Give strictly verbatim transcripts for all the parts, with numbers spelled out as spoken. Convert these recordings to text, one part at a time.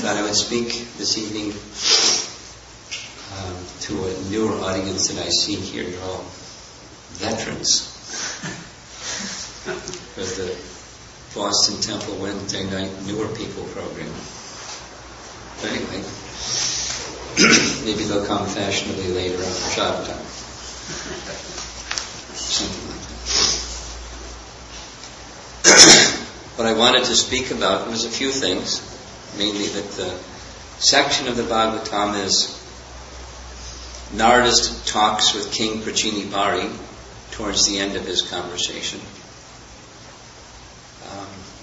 thought I would speak this evening um, to a newer audience that I see here. You're all veterans. With the Boston Temple Wednesday night newer people program. But anyway, maybe they'll come fashionably later after job time. Something like that. What I wanted to speak about was a few things. Mainly that the section of the Bhagavatam is Narada's talks with King Prachinibari towards the end of his conversation. Um,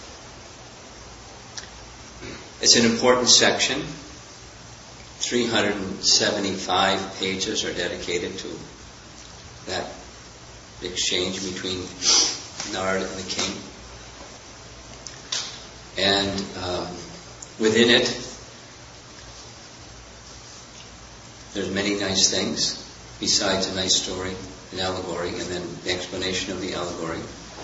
it's an important section. three hundred seventy-five pages are dedicated to that exchange between Narada and the king. And um, within it, there's many nice things, besides a nice story, an allegory, and then the explanation of the allegory.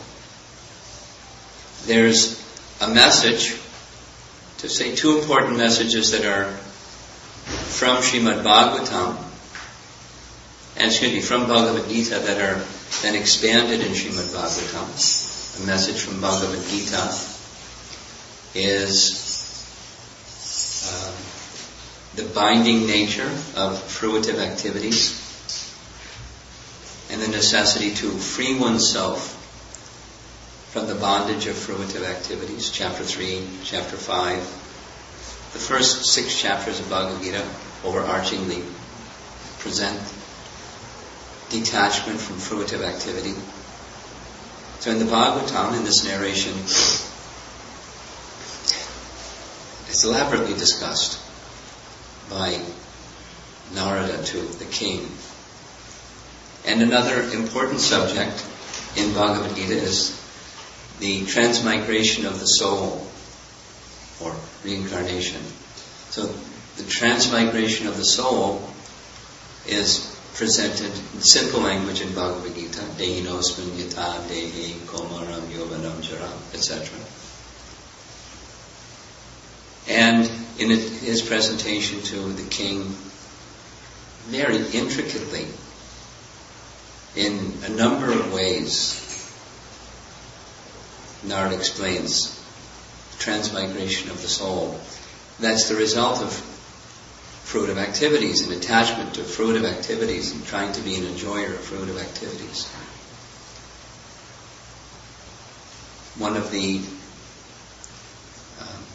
There's a message, to say two important messages that are from Srimad Bhagavatam, and excuse me, from Bhagavad Gita that are then expanded in Srimad Bhagavatam. A message from Bhagavad Gita is uh, the binding nature of fruitive activities and the necessity to free oneself from the bondage of fruitive activities. Chapter three, Chapter five. The first six chapters of Bhagavad Gita overarchingly present detachment from fruitive activity. So in the Bhagavatam, in this narration, it's elaborately discussed by Narada to the king. And another important subject in Bhagavad Gita is the transmigration of the soul, or reincarnation. So the transmigration of the soul is presented in simple language in Bhagavad Gita, Dehinosmin yata dehi komaram yovanam jaram, et cetera. And in it, his presentation to the king, very intricately, in a number of ways, Narada explains the transmigration of the soul. That's the result of fruitive activities and attachment to fruitive activities and trying to be an enjoyer of fruitive activities. One of the um,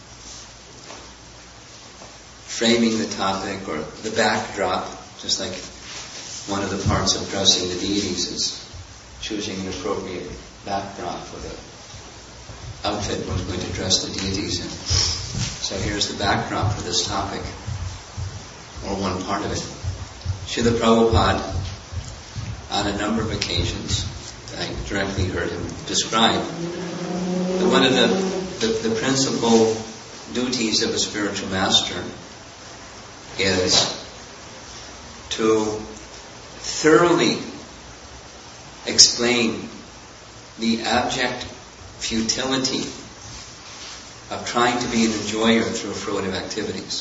framing the topic or the backdrop, just like one of the parts of dressing the deities is choosing an appropriate backdrop for the outfit one's going to dress the deities in. So here's the backdrop for this topic, or one part of it. Srila Prabhupada, on a number of occasions, I directly heard him describe that one of the, the, the principal duties of a spiritual master is to thoroughly explain the abject futility of trying to be an enjoyer through fruitive activities.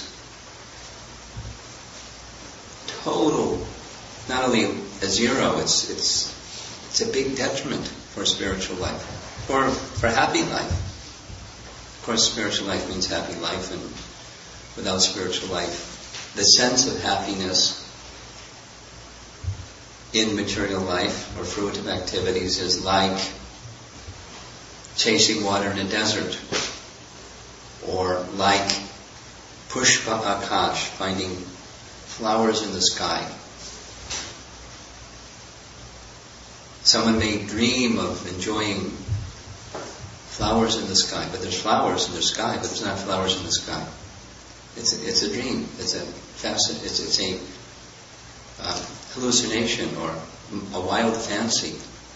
Total, not only a zero, it's it's it's a big detriment for spiritual life, or for happy life. Of course, spiritual life means happy life, and without spiritual life, the sense of happiness in material life or fruitive activities is like chasing water in a desert, or like pushpa akash, finding flowers in the sky. Someone may dream of enjoying flowers in the sky, but there's flowers in the sky, but there's not flowers in the sky. It's a, it's a dream. It's a facet. It's, it's a uh, hallucination or a wild fancy.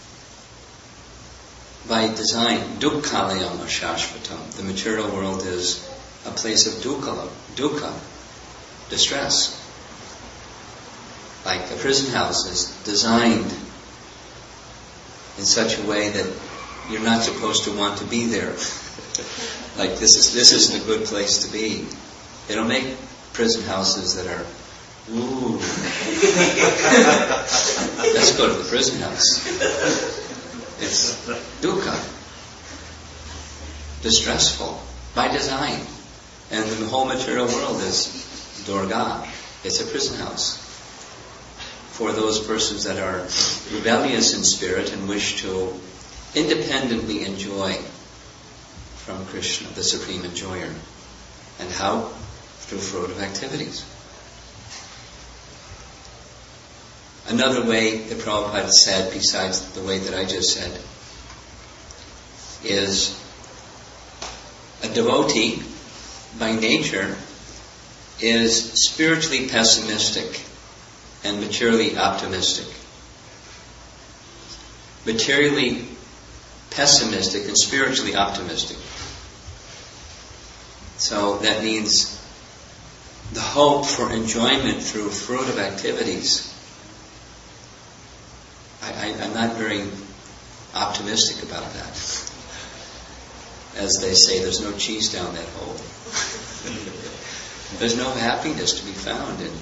By design, dukkhalayam ashashvatam. The material world is a place of dukkha, dukkha, distress. Like a prison house is designed in such a way that you're not supposed to want to be there. Like this is this isn't a good place to be. They don't make prison houses that are, ooh, let's go to the prison house. It's dukkha, distressful, by design. And the whole material world is Durga. It's a prison house for those persons that are rebellious in spirit and wish to independently enjoy from Krishna, the supreme enjoyer. And how? Through fruitive activities. Another way that Prabhupada said, besides the way that I just said, is a devotee by nature is spiritually pessimistic and materially optimistic. Materially pessimistic and spiritually optimistic. So that means the hope for enjoyment through fruitive activities. I, I, I'm not very optimistic about that. As they say, there's no cheese down that hole. There's no happiness to be found in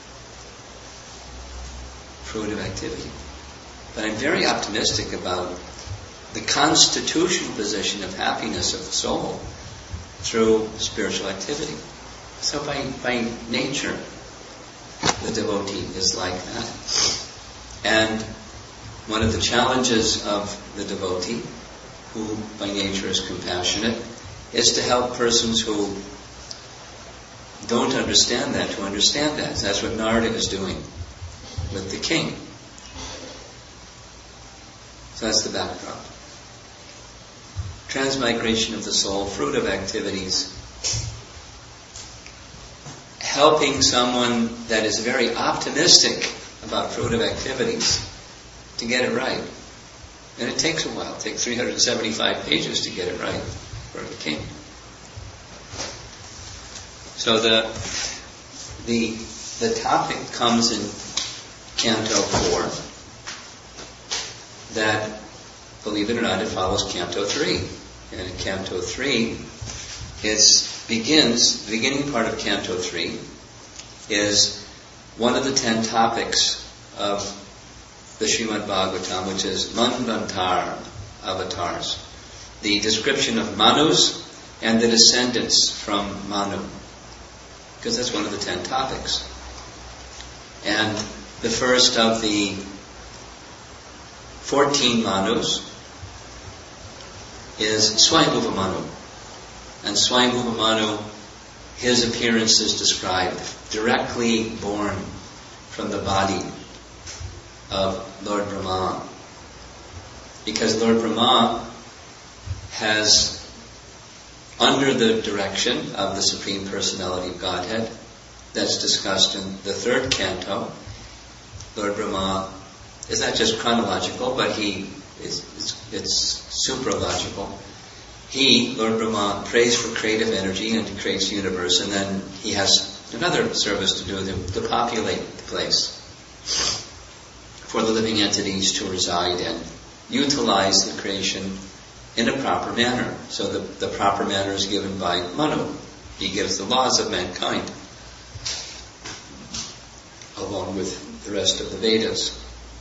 fruitive activity. But I'm very optimistic about the constitutional position of happiness of the soul through spiritual activity. So by, by nature, the devotee is like that. And one of the challenges of the devotee, who by nature is compassionate, is to help persons who don't understand that to understand that. That's what Narada is doing with the king. So that's the backdrop. Transmigration of the soul, fruitive activities, helping someone that is very optimistic about fruitive activities to get it right. And it takes a while. It takes three hundred seventy-five pages to get it right for the king. So the the the topic comes in Canto four. That, believe it or not, it follows Canto three. And in Canto three, it begins, the beginning part of Canto three is one of the ten topics of the Srimad Bhagavatam, which is Manvantar avatars. The description of Manus and the descendants from Manu. Because that's one of the ten topics. And the first of the fourteen Manus is Swayambhuva Manu. And Swayambhuva Manu, his appearance is described, directly born from the body of Lord Brahma. Because Lord Brahma has, under the direction of the Supreme Personality of Godhead, that's discussed in the third canto, Lord Brahma is not just chronological, but he is it's, it's supralogical. He, Lord Brahma, prays for creative energy and creates the universe, and then he has another service to do to, to populate the place for the living entities to reside and utilize the creation in a proper manner. So the, the proper manner is given by Manu. He gives the laws of mankind, along with the rest of the Vedas.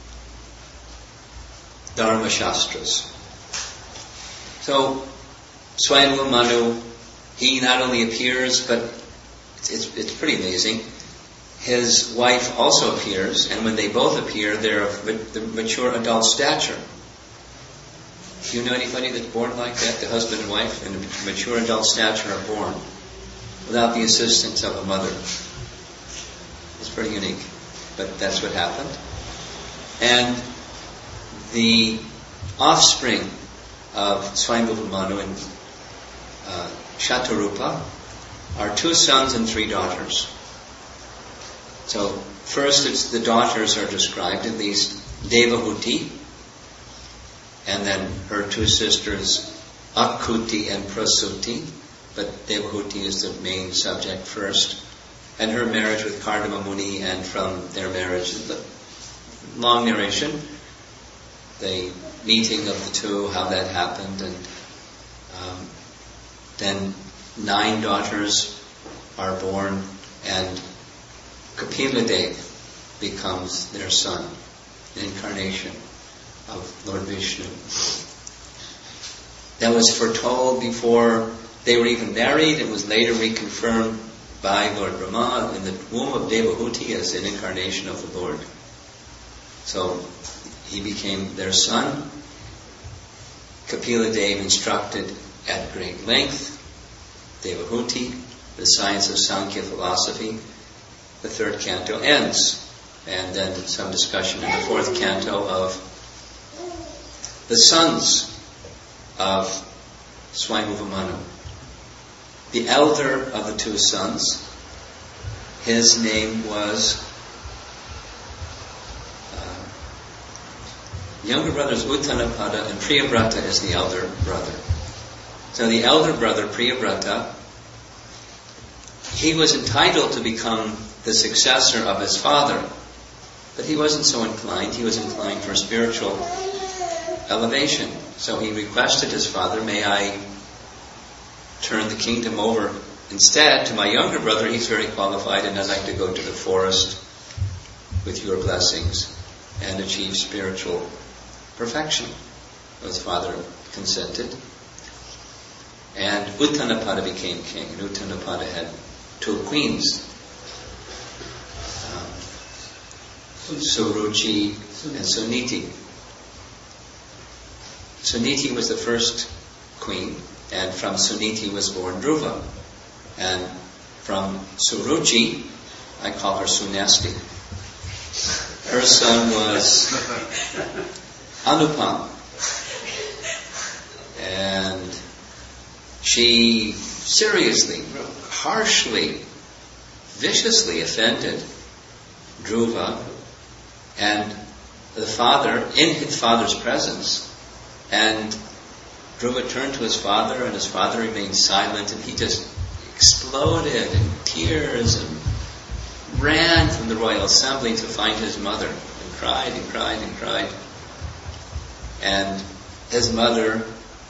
Dharma Shastras. So, Swayambhuva Manu, he not only appears, but it's, it's, it's pretty amazing. His wife also appears, and when they both appear, they're of the mature adult stature. Do you know anybody that's born like that? The husband and wife in mature adult stature are born without the assistance of a mother. It's pretty unique, but that's what happened. And the offspring of Swayambhuva Manu and uh, Shatarupa are two sons and three daughters. So first, it's the daughters are described, at least Devahuti, and then her two sisters Akuti and Prasuti, but Devahuti is the main subject first, and her marriage with Kardama Muni, and from their marriage, the long narration, the meeting of the two, how that happened, and um, then nine daughters are born, and Kapila Dev becomes their son, the incarnation of Lord Vishnu. That was foretold before they were even married and was later reconfirmed by Lord Brahma in the womb of Devahuti as an incarnation of the Lord. So he became their son. Kapila Dev instructed at great length Devahuti, the science of Sankhya philosophy. The third canto ends, and then some discussion in the fourth canto of the sons of Swayambhuva Manu. The elder of the two sons, his name was, uh, younger brother is Uttanapada, and Priyabrata is the elder brother. So the elder brother, Priyabrata, he was entitled to become the successor of his father, but he wasn't so inclined. He was inclined for spiritual elevation. So he requested his father, may I turn the kingdom over instead to my younger brother? He's very qualified, and I'd like to go to the forest with your blessings and achieve spiritual perfection. His father consented, and Uttanapada became king. And Uttanapada had two queens, um, Suruchi and Suniti. Suniti was the first queen, and from Suniti was born Dhruva. And from Suruchi, I call her Sunesti, her son was Anupam. And she seriously, harshly, viciously offended Dhruva, and the father, in his father's presence, and Dhruva turned to his father, and his father remained silent, and he just exploded in tears and ran from the royal assembly to find his mother, and cried and cried and cried. And his mother,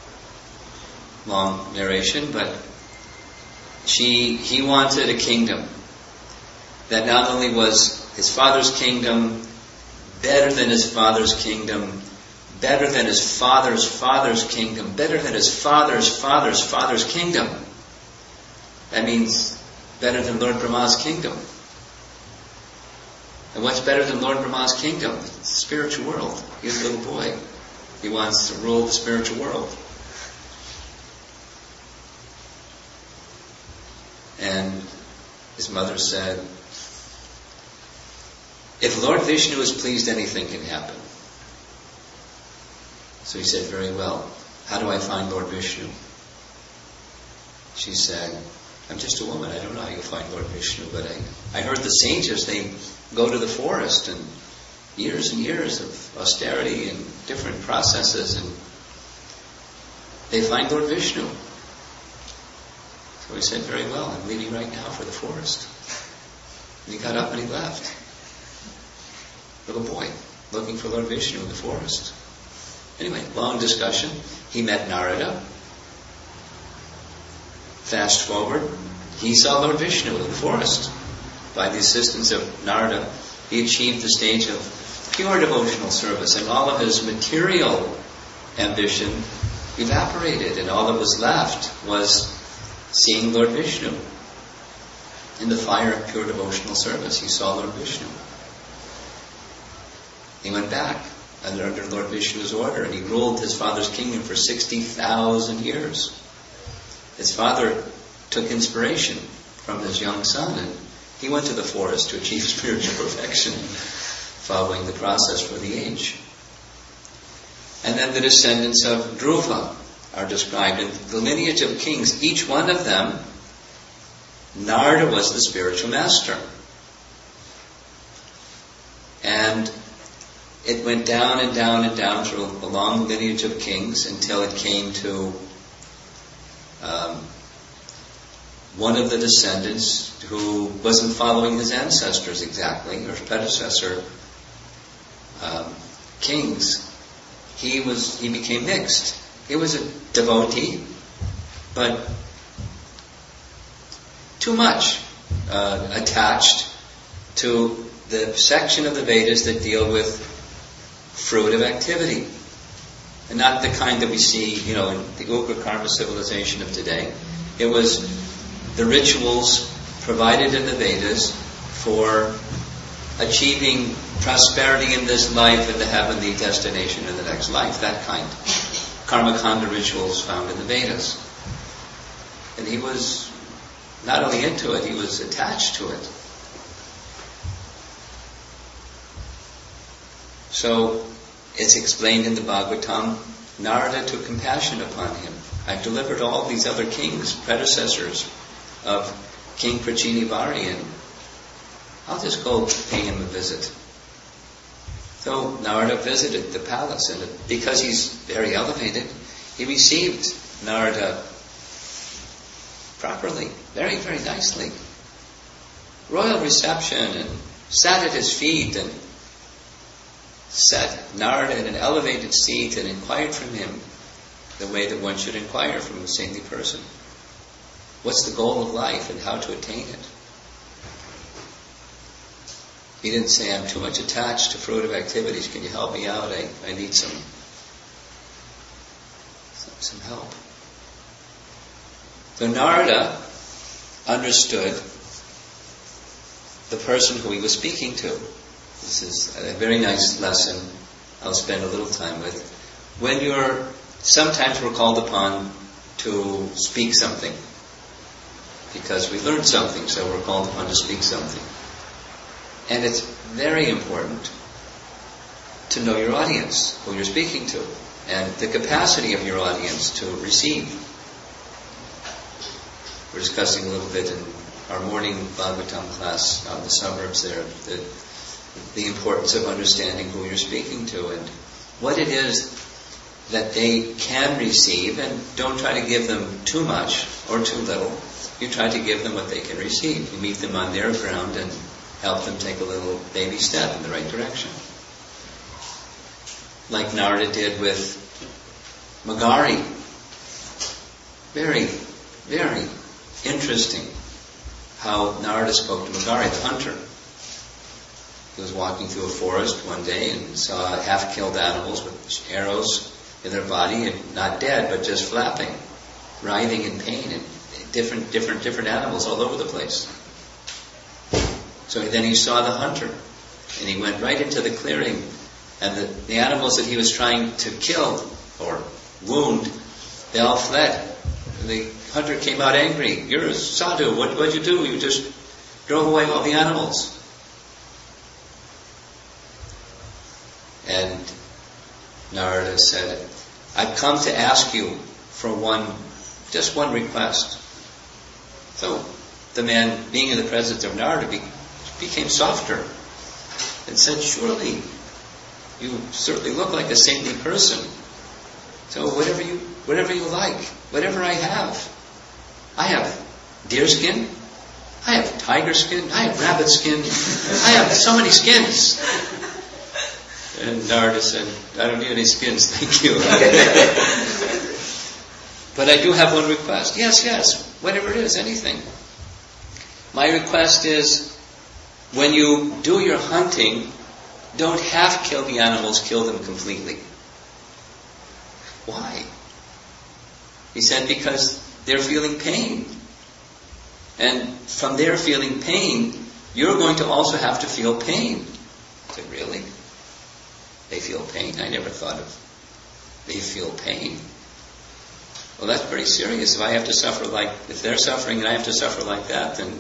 long narration, but she, he wanted a kingdom that not only was his father's kingdom better than his father's kingdom, better than his father's father's kingdom, better than his father's father's father's kingdom. That means better than Lord Brahma's kingdom. And what's better than Lord Brahma's kingdom? It's the spiritual world. He's a little boy. He wants to rule the spiritual world. And his mother said, if Lord Vishnu is pleased, anything can happen. So he said, very well, how do I find Lord Vishnu? She said, I'm just a woman, I don't know how you find Lord Vishnu, but I, I heard the sages, they go to the forest and years and years of austerity and different processes, and they find Lord Vishnu. So he said, very well, I'm leaving right now for the forest. And he got up and he left. Little boy, looking for Lord Vishnu in the forest. Anyway, long discussion. He met Narada. Fast forward, he saw Lord Vishnu in the forest. By the assistance of Narada, he achieved the stage of pure devotional service, and all of his material ambition evaporated, and all that was left was seeing Lord Vishnu. In the fire of pure devotional service, he saw Lord Vishnu. He went back under Lord Vishnu's order, and he ruled his father's kingdom for sixty thousand years. His father took inspiration from his young son, and he went to the forest to achieve spiritual perfection, following the process for the age. And then the descendants of Dhruva are described in the lineage of kings. Each one of them, Narada was the spiritual master. And it went down and down and down through a long lineage of kings until it came to um, one of the descendants who wasn't following his ancestors exactly, or predecessor um, kings. He was he became mixed. He was a devotee, but too much uh, attached to the section of the Vedas that deal with fruitive activity. And not the kind that we see, you know, in the Ugra Karma civilization of today. It was the rituals provided in the Vedas for achieving prosperity in this life and the heavenly destination in the next life, that kind. Karma Kanda rituals found in the Vedas. And he was not only into it, he was attached to it. So, it's explained in the Bhagavatam, Narada took compassion upon him. I've delivered all these other kings, predecessors of King Prachinavari, and I'll just go pay him a visit. So Narada visited the palace, and because he's very elevated, he received Narada properly, very, very nicely. Royal reception, and sat at his feet, and sat Narada in an elevated seat and inquired from him the way that one should inquire from a saintly person. What's the goal of life and how to attain it? He didn't say, I'm too much attached to fruitive activities. Can you help me out? I, I need some, some some help. So Narada understood the person who he was speaking to. This is a very nice lesson I'll spend a little time with. When you're, sometimes we're called upon to speak something because we learned something, so we're called upon to speak something. And it's very important to know your audience, who you're speaking to, and the capacity of your audience to receive. We're discussing a little bit in our morning Bhagavatam class out in the suburbs there, the the importance of understanding who you're speaking to and what it is that they can receive, and don't try to give them too much or too little. You try to give them what they can receive. You meet them on their ground and help them take a little baby step in the right direction. Like Narada did with Magari. Very, very interesting how Narada spoke to Magari, the hunter. He was walking through a forest one day and saw half-killed animals with arrows in their body, and not dead, but just flapping, writhing in pain, and different, different, different animals all over the place. So then he saw the hunter, and he went right into the clearing, and the, the animals that he was trying to kill or wound, they all fled. And the hunter came out angry. You're a sadhu. What what'd you do? You just drove away all the animals. And Narada said, I've come to ask you for one, just one request. So the man, being in the presence of Narada, be, became softer and said, surely you certainly look like a saintly person. So whatever you, whatever you like, whatever I have. I have deer skin, I have tiger skin, I have rabbit skin, I have so many skins. And Narada said, I don't need any skins, thank you. But I do have one request. Yes, yes, whatever it is, anything. My request is, when you do your hunting, don't half kill the animals, kill them completely. Why? He said, because they're feeling pain. And from their feeling pain, you're going to also have to feel pain. I said, really? They feel pain? I never thought of they feel pain. Well, that's pretty serious. If I have to suffer like, if they're suffering and I have to suffer like that, then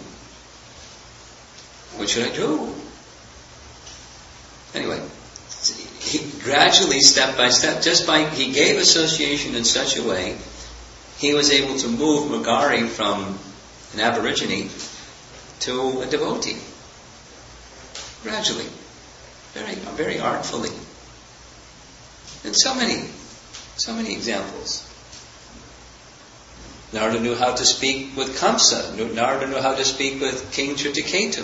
what should I do? Anyway, he gradually, step by step, just by, he gave association in such a way, he was able to move Magari from an aborigine to a devotee. Gradually. Very, very artfully. And so many, so many examples. Narada knew how to speak with Kamsa. Narada knew how to speak with King Chitraketu.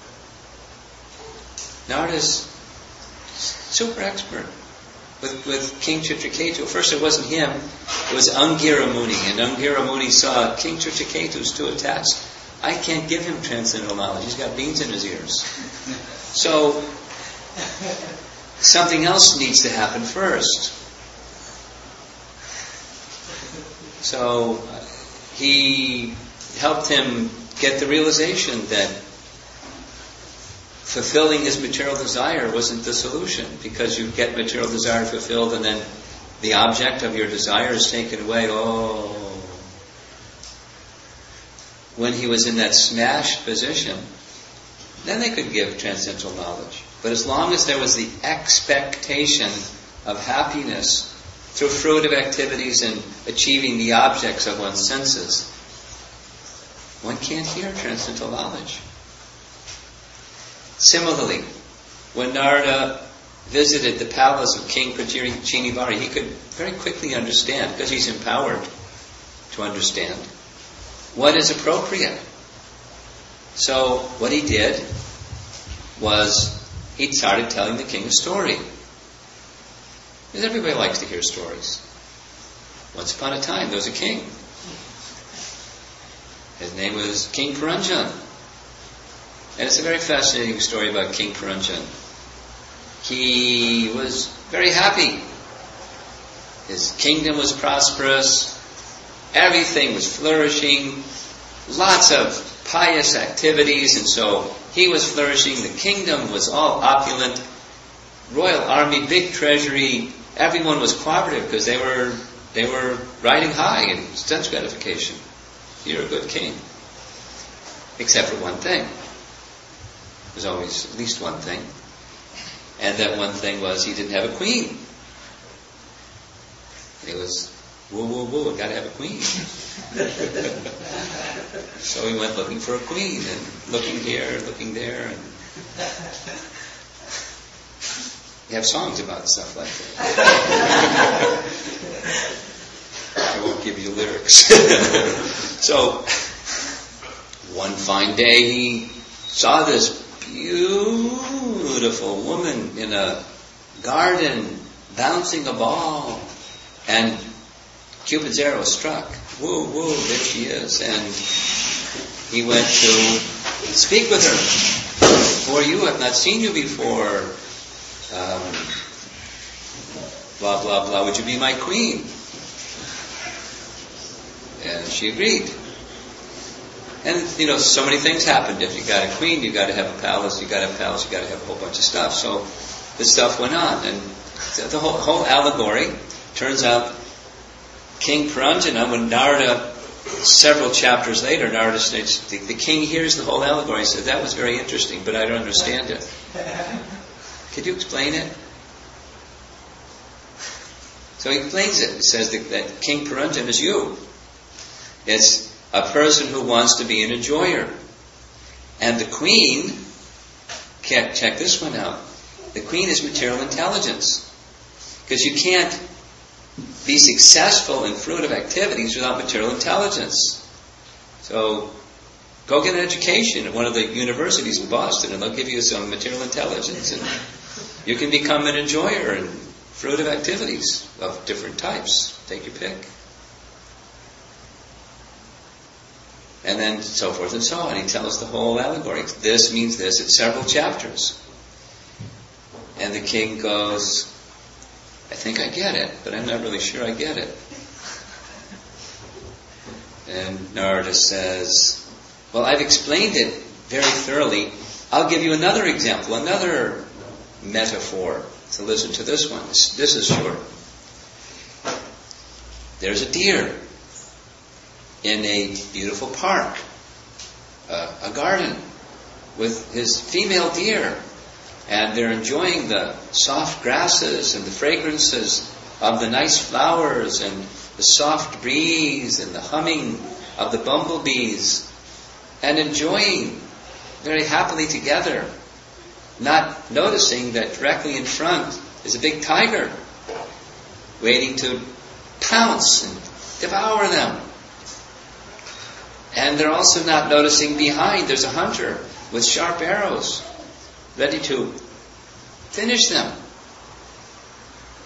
Narada's super expert with, with King Chitraketu. First it wasn't him, it was Angira Muni. And Angira Muni saw King Chitraketu's too attached I can't give him transcendental knowledge. He's got beans in his ears. So, something else needs to happen first. So, uh, he helped him get the realization that fulfilling his material desire wasn't the solution, because you get material desire fulfilled and then the object of your desire is taken away. Oh. When he was in that smashed position, then they could give transcendental knowledge. But as long as there was the expectation of happiness through fruitive activities and achieving the objects of one's senses, one can't hear transcendental knowledge. Similarly, when Narada visited the palace of King Prachinivari, he could very quickly understand, because he's empowered to understand, what is appropriate. So what he did was he started telling the king a story. Because everybody likes to hear stories. Once upon a time, there was a king. His name was King Puranjan. And it's a very fascinating story about King Puranjan. He was very happy. His kingdom was prosperous. Everything was flourishing. Lots of pious activities. And so he was flourishing. The kingdom was all opulent. Royal army, big treasury. Everyone was cooperative because they were they were riding high in sense gratification. You're a good king. Except for one thing. There's always at least one thing. And that one thing was he didn't have a queen. It was, whoa, whoa, whoa, gotta have a queen. So he went looking for a queen, and looking here, looking there, and you have songs about stuff like that. I won't give you lyrics. So, one fine day he saw this beautiful woman in a garden bouncing a ball, and Cupid's arrow struck. Whoa, whoa, there she is. And he went to speak with her. For you, I've not seen you before. Um, blah, blah, blah. Would you be my queen? And she agreed. And, you know, so many things happened. If you got a queen, you got to have a palace. You got to have a palace, you got to have a whole bunch of stuff. So this stuff went on. And the whole, whole allegory, turns out King Puranjana, when Narada, several chapters later, Narada states, the, the king hears the whole allegory and says, that was very interesting, but I don't understand it. Could you explain it? So he explains it. He says that, that King Puranjana is you. It's a person who wants to be an enjoyer. And the queen, check this one out, the queen is material intelligence. Because you can't be successful in fruitive activities without material intelligence. So, go get an education at one of the universities in Boston and they'll give you some material intelligence and you can become an enjoyer in fruitive activities of different types. Take your pick. And then so forth and so on. He tells the whole allegory. This means this. It's several chapters. And the king goes, I think I get it, but I'm not really sure I get it. And Narada says, well, I've explained it very thoroughly. I'll give you another example, another metaphor. So listen to this one. This, this is short. There's a deer in a beautiful park, uh, a garden, with his female deer. And they're enjoying the soft grasses and the fragrances of the nice flowers and the soft breeze and the humming of the bumblebees, and enjoying very happily together, not noticing that directly in front is a big tiger waiting to pounce and devour them. And they're also not noticing behind there's a hunter with sharp arrows ready to finish them.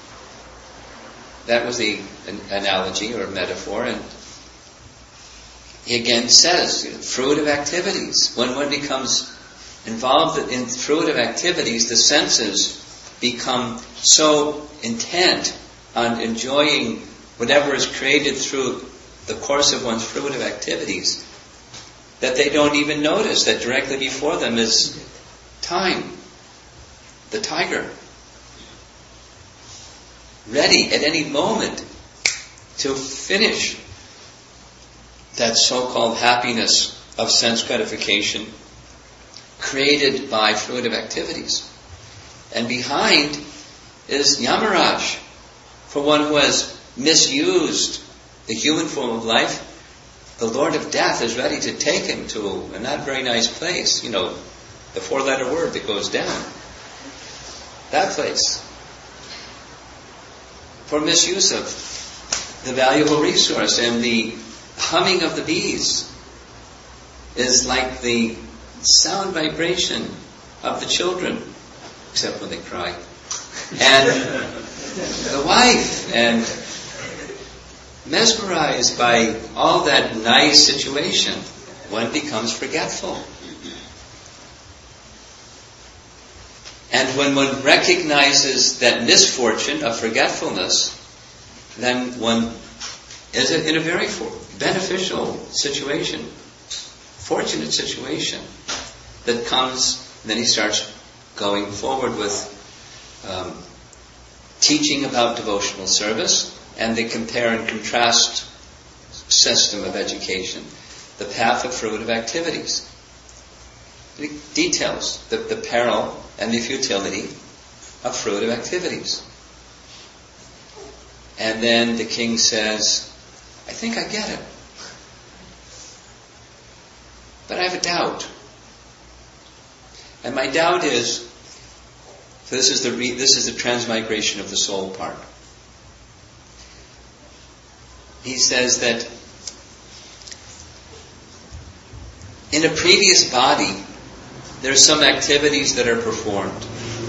That was the an analogy or metaphor. And he again says, fruitive activities. When one becomes involved in fruitive activities, the senses become so intent on enjoying whatever is created through the course of one's fruitive activities that they don't even notice that directly before them is time, the tiger, ready at any moment to finish that so-called happiness of sense gratification created by fruitive activities. And behind is Yamaraj, for one who has misused the human form of life. The Lord of Death is ready to take him to a not very nice place, you know, the four-letter word that goes down. That place. For misuse of the valuable resource, and the humming of the bees is like the sound vibration of the children, except when they cry. And the wife, and mesmerized by all that nice situation, one becomes forgetful. And when one recognizes that misfortune of forgetfulness, then one is in a very beneficial situation, fortunate situation that comes. Then he starts going forward with um, teaching about devotional service and the compare and contrast system of education, the path of fruitive activities. It details the, the peril and the futility of fruitive activities. And then the king says, I think I get it. But I have a doubt. And my doubt is, so this is the re, this is the transmigration of the soul part. He says that in a previous body, there are some activities that are performed.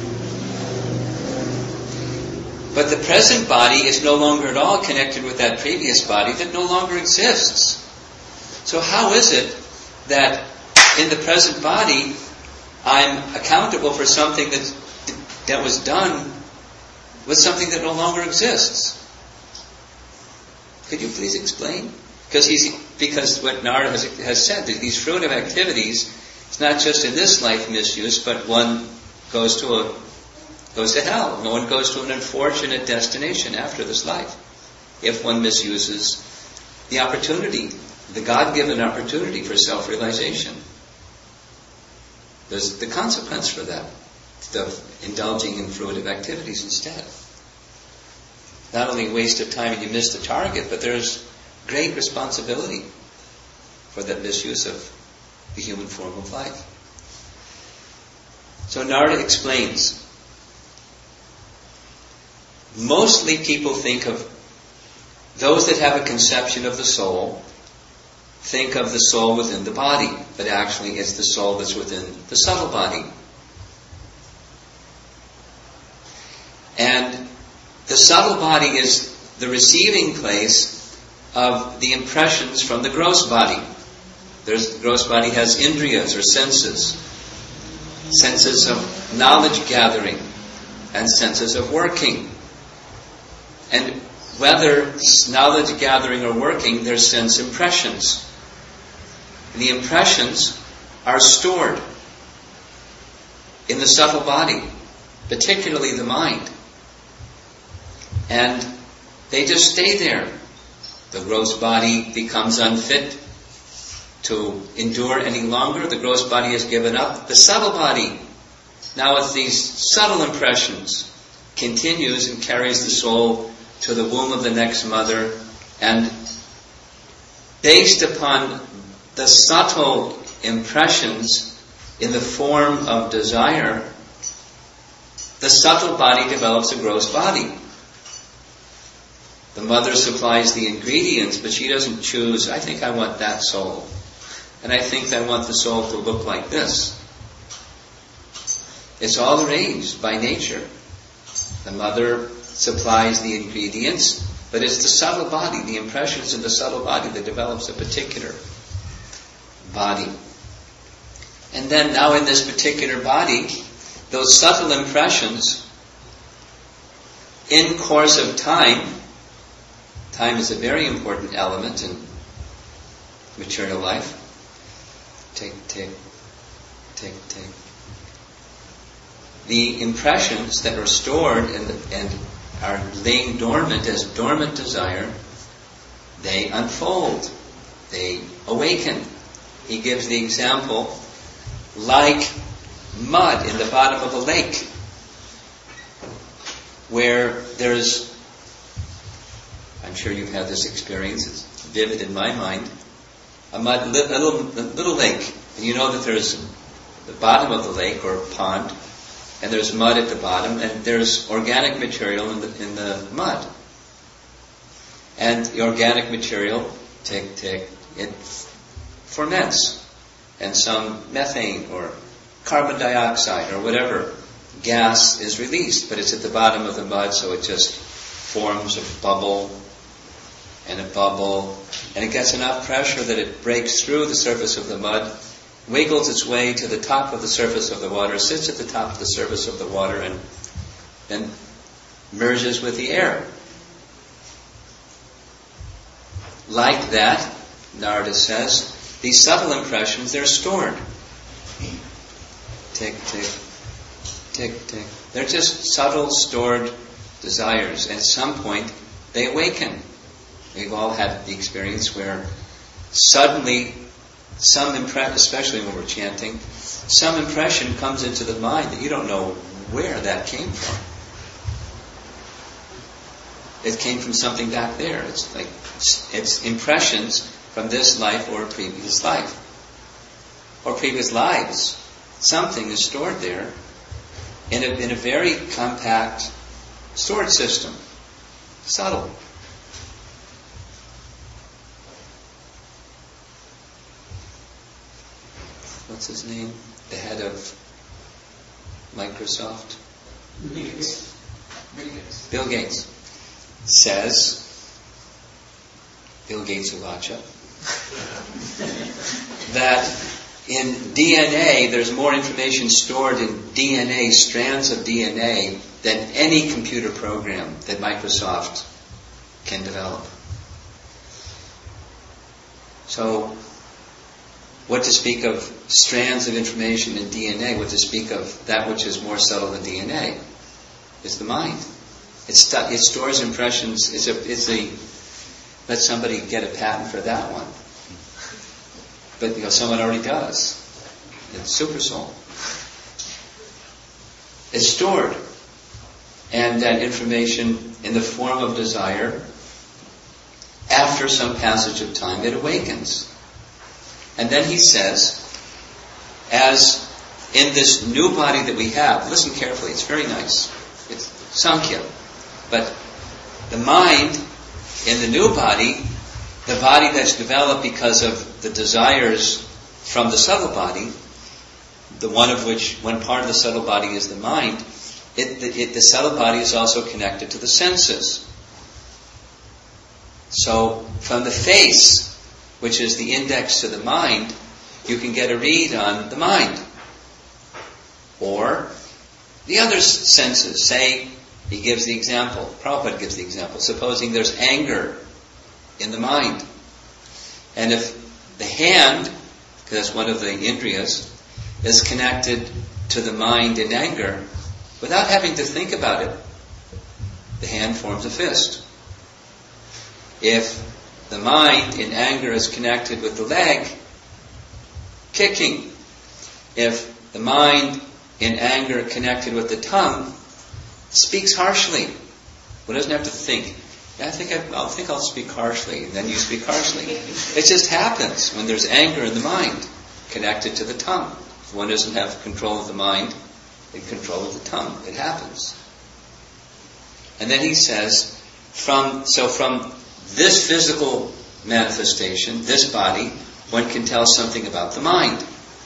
But the present body is no longer at all connected with that previous body that no longer exists. So how is it that in the present body I'm accountable for something that that was done with something that no longer exists? Could you please explain? Because he's because what Narada has, has said, that these fruitive activities, it's not just in this life misuse, but one goes to a goes to hell. No one goes to an unfortunate destination after this life if one misuses the opportunity, the God-given opportunity for self-realization. There's the consequence for that, the indulging in fruitive activities instead. Not only a waste of time and you miss the target, but there's great responsibility for that misuse of the human form of life. So Narada explains, mostly people think of, those that have a conception of the soul, think of the soul within the body, but actually it's the soul that's within the subtle body. And the subtle body is the receiving place of the impressions from the gross body. There's, the gross body has indriyas or senses, senses of knowledge gathering and senses of working. And whether knowledge gathering or working, there's sense impressions. And the impressions are stored in the subtle body, particularly the mind. And they just stay there. The gross body becomes unfit to endure any longer. The gross body has given up. The subtle body, now with these subtle impressions, continues and carries the soul to the womb of the next mother, and based upon the subtle impressions in the form of desire, the subtle body develops a gross body. The mother supplies the ingredients, but she doesn't choose, I think I want that soul. And I think I want the soul to look like this. It's all arranged by nature. The mother supplies the ingredients, but it's the subtle body, the impressions in the subtle body that develops a particular body. And then now in this particular body, those subtle impressions, in course of time, time is a very important element in material life. Tick, tick, tick, tick. The impressions that are stored in the, and are laying dormant as dormant desire, they unfold, they awaken. He gives the example like mud in the bottom of a lake, where there's, I'm sure you've had this experience, it's vivid in my mind, a mud, a little, a little lake, and you know that there's the bottom of the lake or pond, and there's mud at the bottom, and there's organic material in the, in the mud. And the organic material, tick, tick, it ferments. And some methane or carbon dioxide or whatever gas is released, but it's at the bottom of the mud, so it just forms a bubble and a bubble, and it gets enough pressure that it breaks through the surface of the mud, wiggles its way to the top of the surface of the water, sits at the top of the surface of the water, and then merges with the air. Like that, Narada says, these subtle impressions, they're stored. Tick, tick, tick, tick. They're just subtle, stored desires. And at some point, they awaken. We've all had the experience where suddenly some impression, especially when we're chanting, some impression comes into the mind that you don't know where that came from. It came from something back there. It's like, it's impressions from this life or a previous life. Or previous lives. Something is stored there in a, in a very compact storage system. Subtle. What's his name? The head of Microsoft? Bill Gates. Bill Gates. Bill Gates says, Bill Gates Ulacha, that in D N A, there's more information stored in D N A, strands of D N A, than any computer program that Microsoft can develop. So, what to speak of strands of information in D N A, what to speak of that which is more subtle than D N A, is the mind. It, stu- it stores impressions. It's a, it's a, let somebody get a patent for that one. But you know, someone already does. It's super soul. It's stored. And that information in the form of desire, after some passage of time, it awakens. And then he says, as in this new body that we have, listen carefully, it's very nice. It's Sankhya. But the mind in the new body, the body that's developed because of the desires from the subtle body, the one of which, one part of the subtle body is the mind, it, the, it, the subtle body is also connected to the senses. So, from the face, which is the index to the mind, you can get a read on the mind. Or the other senses. Say, he gives the example, Prabhupada gives the example, supposing there's anger in the mind. And if the hand, because that's one of the indriyas, is connected to the mind in anger, without having to think about it, the hand forms a fist. If the mind in anger is connected with the leg, kicking. If the mind in anger connected with the tongue, speaks harshly. One doesn't have to think. Yeah, I think I, I'll think I'll speak harshly, and then you speak harshly. It just happens when there's anger in the mind connected to the tongue. If one doesn't have control of the mind, in control of the tongue, it happens. And then he says, from so from this physical manifestation, this body, one can tell something about the mind.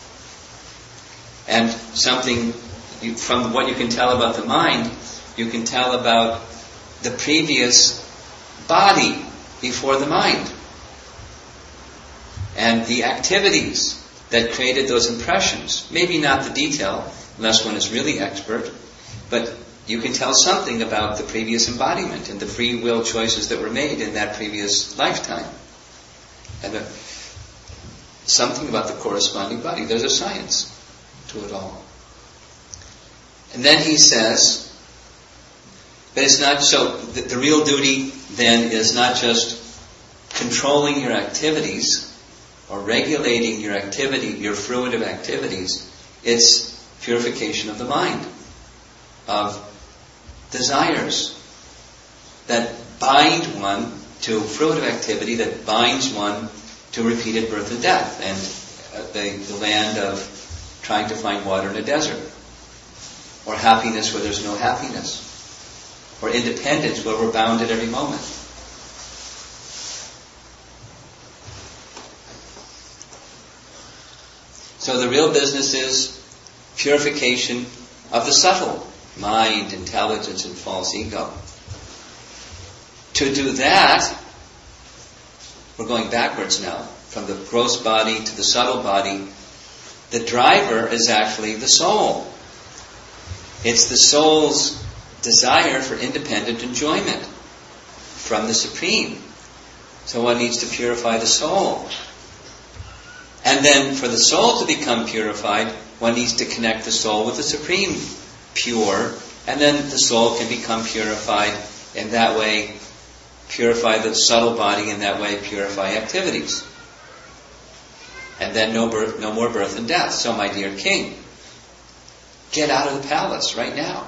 And something, you, from what you can tell about the mind, you can tell about the previous body before the mind. and the activities that created those impressions. Maybe not the detail, unless one is really expert, but you can tell something about the previous embodiment and the free will choices that were made in that previous lifetime. And the, something about the corresponding body. There's a science to it all. And then he says, but it's not so, the, the real duty then is not just controlling your activities or regulating your activity, your fruitive activities. It's purification of the mind, of desires that bind one to fruitive activity, that binds one to repeated birth and death, and uh, the, the land of trying to find water in a desert, or happiness where there's no happiness, or independence where we're bound at every moment. So the real business is purification of the subtle mind, intelligence, and false ego. To do that, we're going backwards now, from the gross body to the subtle body. The driver is actually the soul. It's the soul's desire for independent enjoyment from the Supreme. So one needs to purify the soul. And then for the soul to become purified, one needs to connect the soul with the Supreme pure, and then the soul can become purified, in that way purify the subtle body, in that way purify activities. And then no birth, no more birth and death. So my dear king, get out of the palace right now.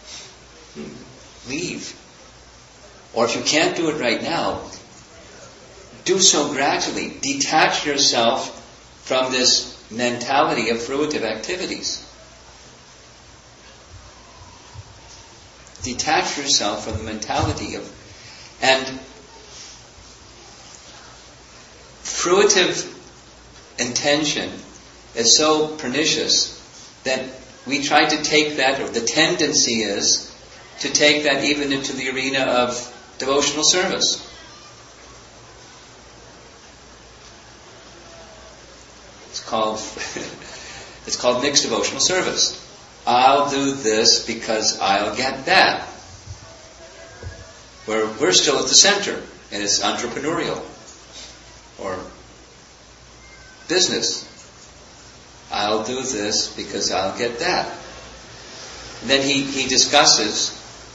Leave. Or if you can't do it right now, do so gradually. Detach yourself from this mentality of fruitive activities. Detach yourself from the mentality of... And fruitive intention is so pernicious that we try to take that, or the tendency is to take that even into the arena of devotional service. It's called it's called mixed devotional service. I'll do this because I'll get that. Where we're still at the center, and it's entrepreneurial or business. I'll do this because I'll get that. And then he, he discusses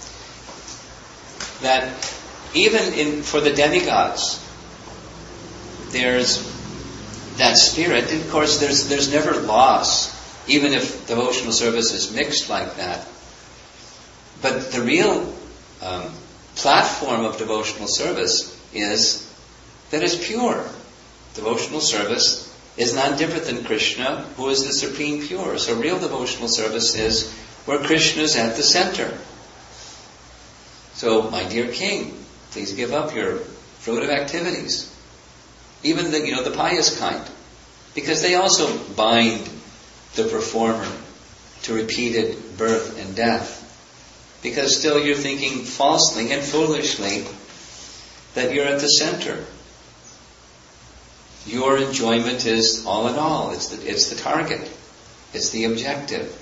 that even in for the demigods, there's that spirit. And of course, there's there's never loss, even if devotional service is mixed like that. But the real um, platform of devotional service is that it's pure. Devotional service is not different than Krishna, who is the supreme pure. So real devotional service is where Krishna is at the center. So, my dear king, please give up your fruitive activities. Even the, you know, the pious kind. Because they also bind the performer to repeated birth and death. Because still you're thinking falsely and foolishly that you're at the center. Your enjoyment is all in all. It's the, it's the target. It's the objective.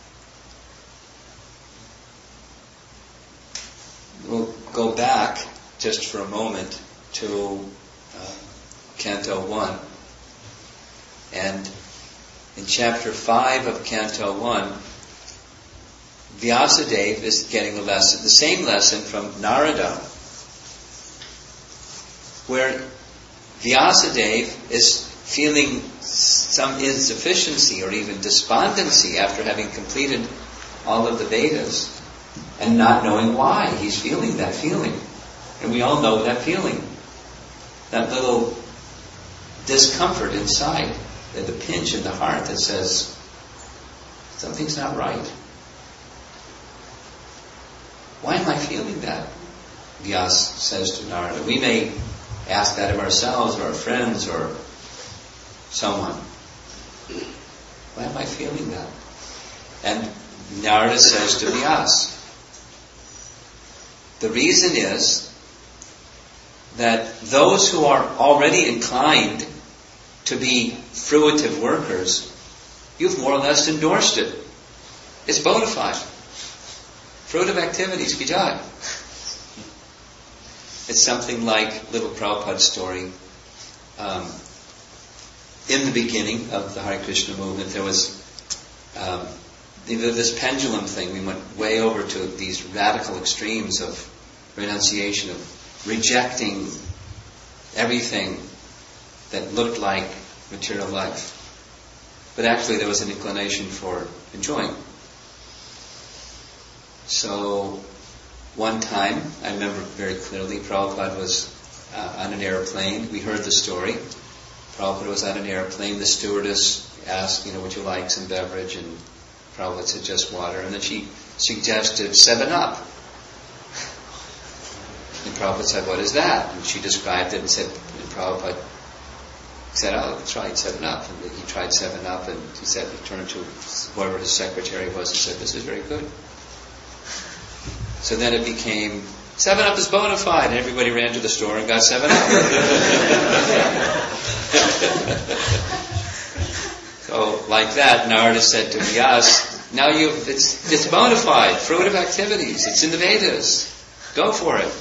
We'll go back just for a moment to uh, Canto one. And in chapter five of Canto one, Vyasadeva is getting a lesson, the same lesson from Narada, where Vyasadeva is feeling some insufficiency or even despondency after having completed all of the Vedas and not knowing why he's feeling that feeling. And we all know that feeling. That little discomfort inside, the pinch in the heart that says, something's not right. Why am I feeling that? Vyas says to Narada. We may ask that of ourselves or our friends or someone. Why am I feeling that? And Narada says to Vyas, the reason is that those who are already inclined to be fruitive workers, you've more or less endorsed it. It's bona fide. Fruitive activities, vijay. It's something like little Prabhupada's story. Um, in the beginning of the Hare Krishna movement, there was um, this pendulum thing. We went way over to these radical extremes of renunciation, of rejecting everything that looked like material life. But actually there was an inclination for enjoying. So one time, I remember very clearly, Prabhupada was uh, on an airplane. We heard the story. Prabhupada was on an airplane. The stewardess asked, you know, would you like some beverage? And Prabhupada said, just water. And then she suggested seven up. And Prabhupada said, what is that? And she described it and said, and Prabhupada said, oh, try seven up. And he tried seven up, and he said, he turned to whoever his secretary was and said, this is very good. So then it became, seven up is bona fide, and everybody ran to the store and got seven up. So like that, Narada said to Vyas, now you, it's, it's bona fide, fruitive activities, it's in the Vedas, go for it.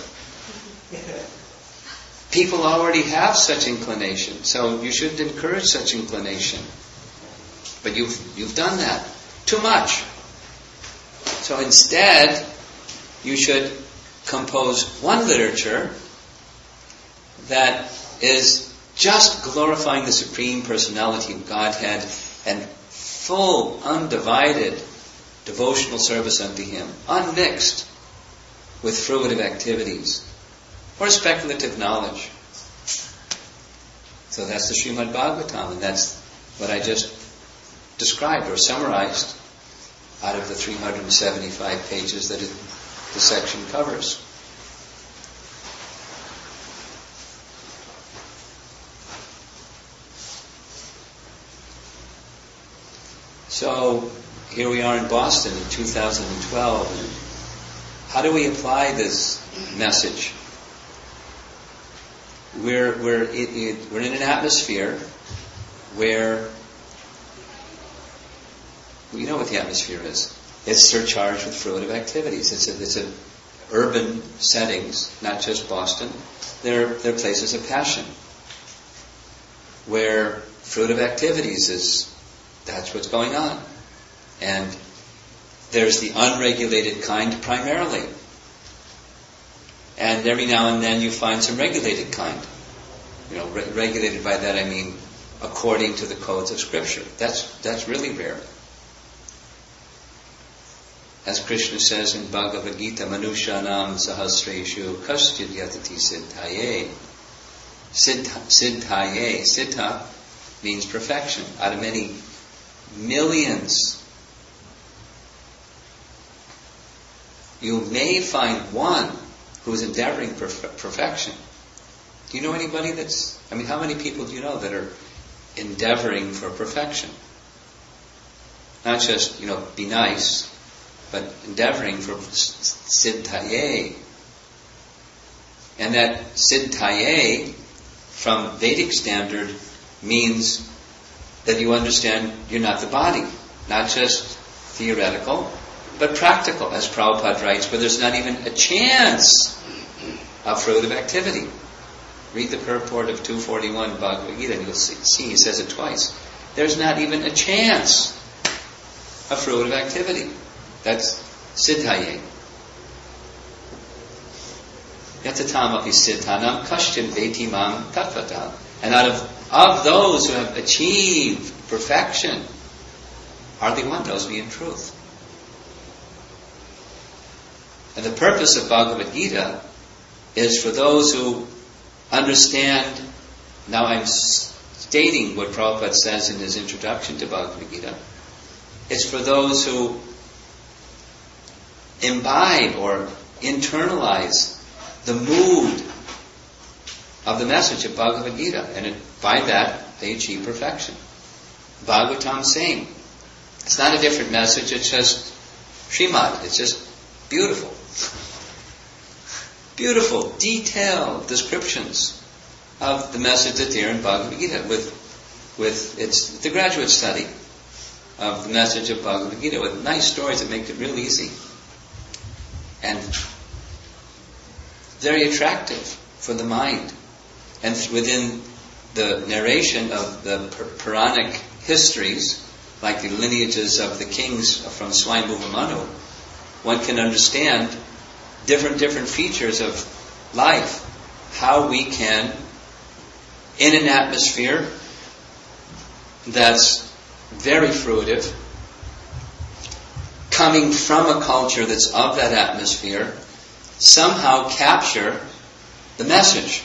People already have such inclination, so you shouldn't encourage such inclination. But you've, you've done that, too much. So instead, you should compose one literature that is just glorifying the Supreme Personality of Godhead and full, undivided devotional service unto Him, unmixed with fruitive activities or speculative knowledge. So that's the Srimad Bhagavatam, and that's what I just described or summarized out of the three hundred seventy-five pages that it the section covers. So here we are in Boston in two thousand twelve. How do we apply this message? We're we're it, it, we're in an atmosphere where we know what the atmosphere is. It's surcharged with fruitive activities. It's a, it's a urban settings, not just Boston. They're, they're places of passion, where fruitive activities is, that's what's going on. And there's the unregulated kind primarily. And every now and then you find some regulated kind. You know, re- regulated by that I mean according to the codes of Scripture. That's, that's really rare. As Krishna says in Bhagavad Gita, Manushanam sahasreshu kaschid yatati siddhaye. Siddhaye. Siddha means perfection. Out of many millions, you may find one who is endeavoring perf- perfection. Do you know anybody that's, I mean, how many people do you know that are endeavoring for perfection? Not just, you know, be nice, but endeavoring for siddhaye. And that siddhaye, from Vedic standard, means that you understand you're not the body. Not just theoretical, but practical, as Prabhupada writes, where there's not even a chance of fruitive activity. Read the purport of two forty-one Bhagavad Gita and you'll see, he says it twice. There's not even a chance of fruitive activity. That's siddhaye. Yatatampapi siddhanam kashchin vetimam tatvata. And out of, of those who have achieved perfection, hardly one knows me in truth. And the purpose of Bhagavad Gita is for those who understand, now I'm stating what Prabhupada says in his introduction to Bhagavad Gita, it's for those who imbibe or internalize the mood of the message of Bhagavad Gita, and it, by that they achieve perfection. Bhagavatam same. It's not a different message, it's just Srimad, it's just beautiful. Beautiful, detailed descriptions of the message that's here in Bhagavad Gita with with it's the graduate study of the message of Bhagavad Gita with nice stories that make it real easy and very attractive for the mind. And within the narration of the Puranic histories, like the lineages of the kings from Swayambhuva Manu, one can understand different different features of life, how we can, in an atmosphere that's very fruitive, coming from a culture that's of that atmosphere, somehow capture the message.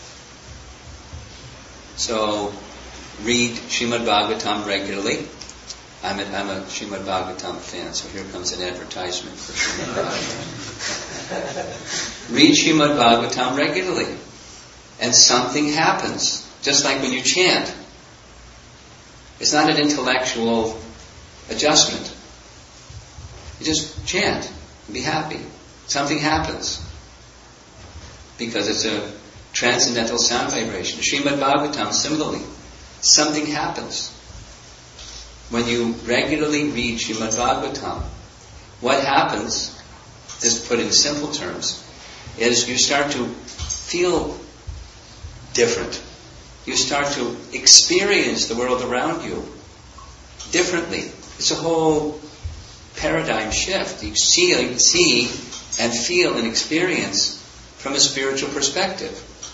So, read Srimad Bhagavatam regularly. I'm a, I'm a Srimad Bhagavatam fan, so here comes an advertisement for Srimad Bhagavatam. Read Srimad Bhagavatam regularly, and something happens. Just like when you chant. It's not an intellectual adjustment. You just chant and be happy. Something happens. Because it's a transcendental sound vibration. Srimad Bhagavatam, similarly, something happens. When you regularly read Srimad Bhagavatam, what happens, just put in simple terms, is you start to feel different. You start to experience the world around you differently. It's a whole paradigm shift. You see, see and feel and experience from a spiritual perspective.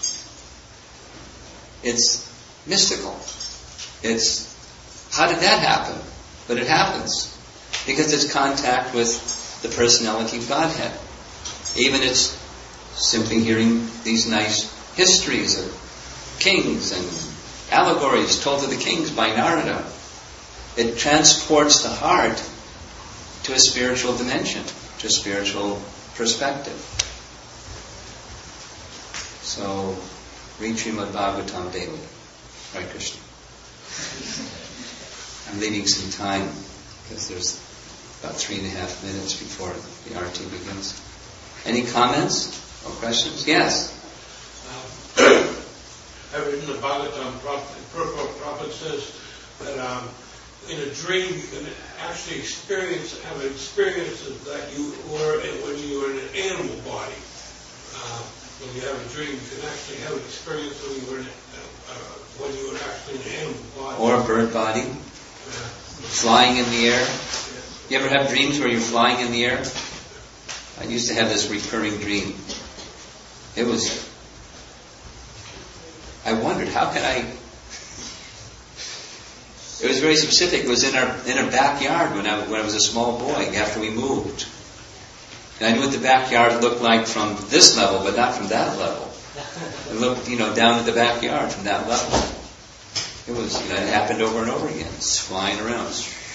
It's mystical. It's, how did that happen? But it happens. Because it's contact with the personality of Godhead. Even it's simply hearing these nice histories of kings and allegories told to the kings by Narada. It transports the heart to a spiritual dimension, to a spiritual perspective. So, read Srimad Bhagavatam daily. Hare Krishna. I'm leaving some time because there's about three and a half minutes before the arati begins. Any comments or questions? Yes. Um, I read in the Bhagavatam, the Purport Prophet says that um, in a dream you can actually experience, have an experience that you were when you were in an animal body. Uh, when you have a dream, you can actually have an experience when you were in, uh, uh, when you were actually in an animal body. Or a bird body. Yeah. Flying in the air. Yeah. You ever have dreams where you're flying in the air? I used to have this recurring dream. It was, I wondered, how could I, it was very specific. It was in our in our backyard when I, when I was a small boy, after we moved. And I knew what the backyard looked like from this level, but not from that level. It looked, you know, down at the backyard from that level. It was, you know, it happened over and over again. It's flying around.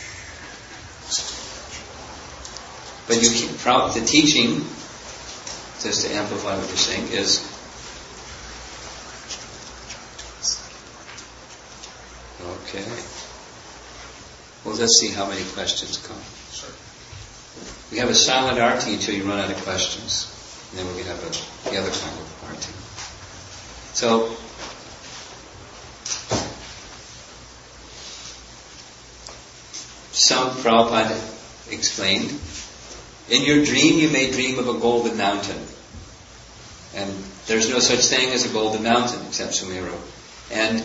But you keep, the teaching, just to amplify what you're saying, is okay. Well, let's see how many questions come. Sure. We have a silent arati until you run out of questions. And then we have a, the other kind of arati. So, some Prabhupada explained, in your dream you may dream of a golden mountain. And there's no such thing as a golden mountain except Sumeru. And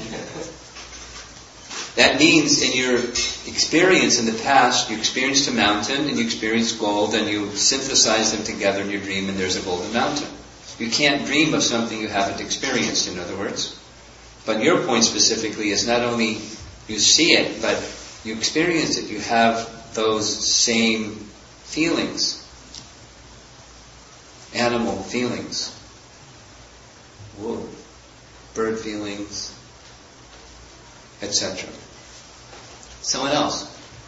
that means in your experience in the past, you experienced a mountain and you experienced gold and you synthesize them together in your dream and there's a golden mountain. You can't dream of something you haven't experienced, in other words. But your point specifically is not only you see it, but you experience it. You have those same feelings. Animal feelings. Whoa. Bird feelings. et cetera. Someone else?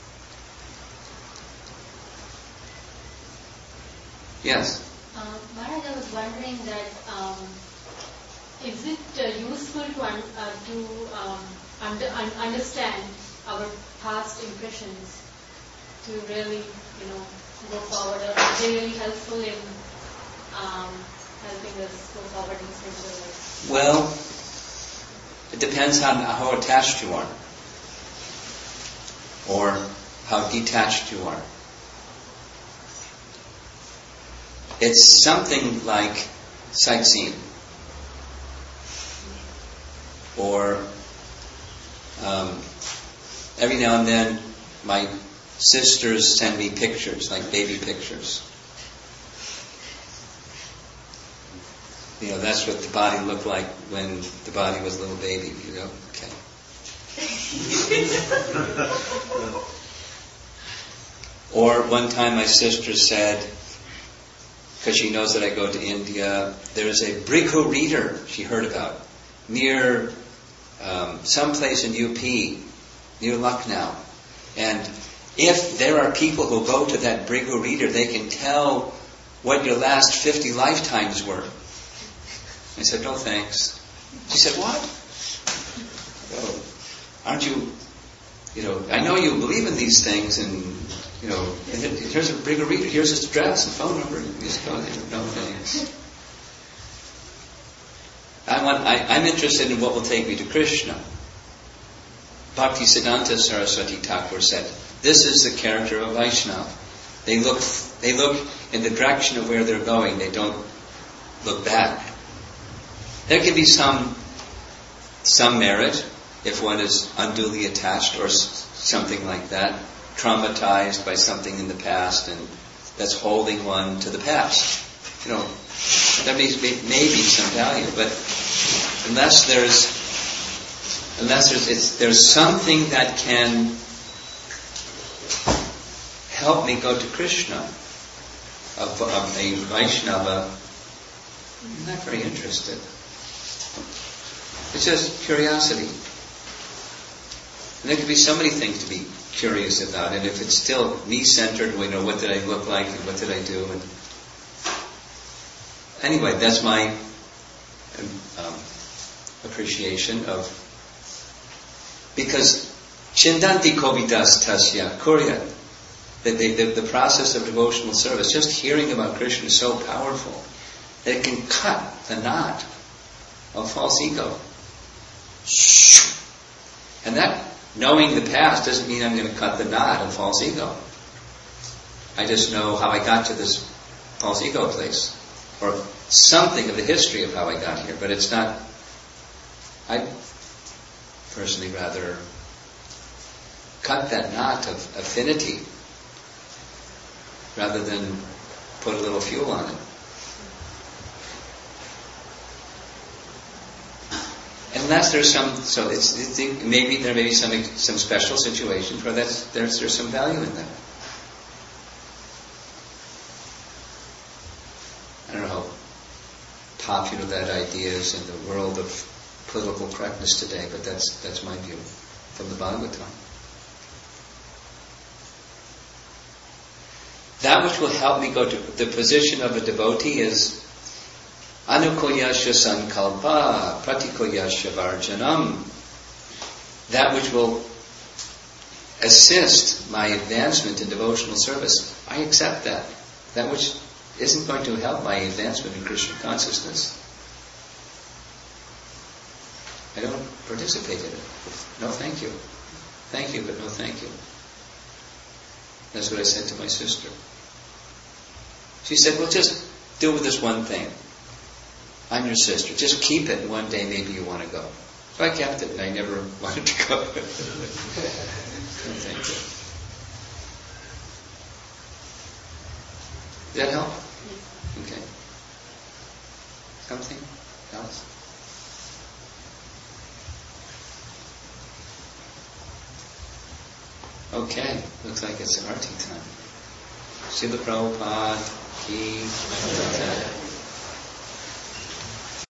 Yes? Uh, Maharaj, I was wondering that um, is it uh, useful to un- uh, to um, under- un- understand our past impressions to really, you know, go forward? Or are they really helpful in um, helping us go forward in spiritual life? Well, it depends on how attached you are. or how detached you are. It's something like sightseeing, or um, every now and then my sisters send me pictures, like baby pictures. You know, that's what the body looked like when the body was a little baby. You go, okay. Or one time my sister said, because she knows that I go to India, there's a Brighu reader she heard about near um, someplace in U P, near Lucknow. And if there are people who go to that Brighu reader, they can tell what your last fifty lifetimes were. I said, no thanks. She said, what? Oh, aren't you, you know, I know you believe in these things, and, you know, and here's a Brighu reader, here's his address and phone number. You just go there, no thanks. I want, I, I'm interested in what will take me to Krishna. Bhaktisiddhanta Saraswati Thakur said, this is the character of Vaishnava. They look, they look in the direction of where they're going. They don't look back. There can be some, some merit if one is unduly attached or s- something like that, traumatized by something in the past, and that's holding one to the past. You know, there may, may, may be some value, but unless there's unless there's it's, there's something that can help me go to Krishna, of, of a Vaishnava, I'm not very interested. It's just curiosity. And there could be so many things to be curious about, and if it's still me-centered, we know what did I look like and what did I do, and anyway, that's my um, appreciation of, because Chindanti Kovidas Tasya Kurya, the, the, the process of devotional service, just hearing about Krishna is so powerful that it can cut the knot of false ego. And that, knowing the past doesn't mean I'm going to cut the knot of false ego. I just know how I got to this false ego place, or something of the history of how I got here, but it's not, I personally rather cut that knot of affinity rather than put a little fuel on it. Unless there's some, so it's, it's maybe there may be some some special situations where that's there's there's some value in that. I don't know how popular that idea is in the world of political correctness today, but that's that's my view from the Bhagavatam. That which will help me go to the position of a devotee is anukoyasya sankalpa pratikoyasya varjanam. That which will assist my advancement in devotional service. I accept that. That which isn't going to help my advancement in Krishna consciousness, I don't participate in it. No thank you. Thank you, but no thank you. That's what I said to my sister. She said, well, just do with this one thing. I'm your sister. Just keep it, and one day maybe you want to go. So I kept it, and I never wanted to go. No, thank you. Did that help? Okay. Something else? Okay. Looks like it's arti time. Srila Prabhupada ki jai.